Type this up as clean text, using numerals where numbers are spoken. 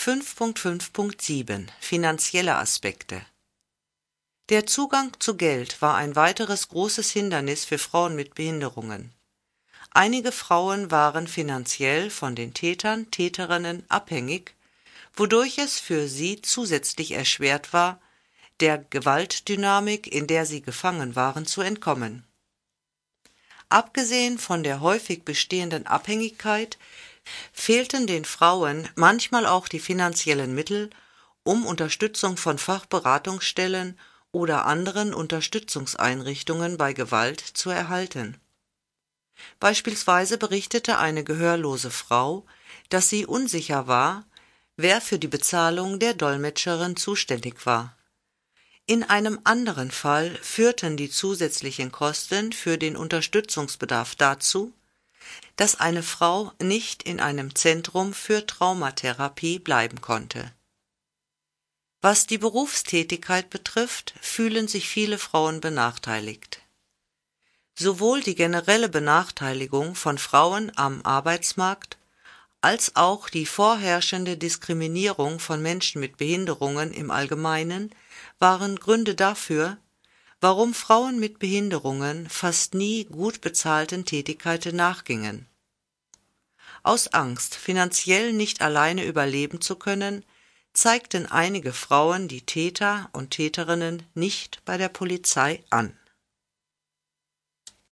5.5.7 Finanzielle Aspekte. Der Zugang zu Geld war ein weiteres großes Hindernis für Frauen mit Behinderungen. Einige Frauen waren finanziell von den Tätern, Täterinnen abhängig, wodurch es für sie zusätzlich erschwert war, der Gewaltdynamik, in der sie gefangen waren, zu entkommen. Abgesehen von der häufig bestehenden Abhängigkeit fehlten den Frauen manchmal auch die finanziellen Mittel, um Unterstützung von Fachberatungsstellen oder anderen Unterstützungseinrichtungen bei Gewalt zu erhalten. Beispielsweise berichtete eine gehörlose Frau, dass sie unsicher war, wer für die Bezahlung der Dolmetscherin zuständig war. In einem anderen Fall führten die zusätzlichen Kosten für den Unterstützungsbedarf dazu, dass eine Frau nicht in einem Zentrum für Traumatherapie bleiben konnte. Was die Berufstätigkeit betrifft, fühlen sich viele Frauen benachteiligt. Sowohl die generelle Benachteiligung von Frauen am Arbeitsmarkt als auch die vorherrschende Diskriminierung von Menschen mit Behinderungen im Allgemeinen waren Gründe dafür, warum Frauen mit Behinderungen fast nie gut bezahlten Tätigkeiten nachgingen. Aus Angst, finanziell nicht alleine überleben zu können, zeigten einige Frauen die Täter und Täterinnen nicht bei der Polizei an.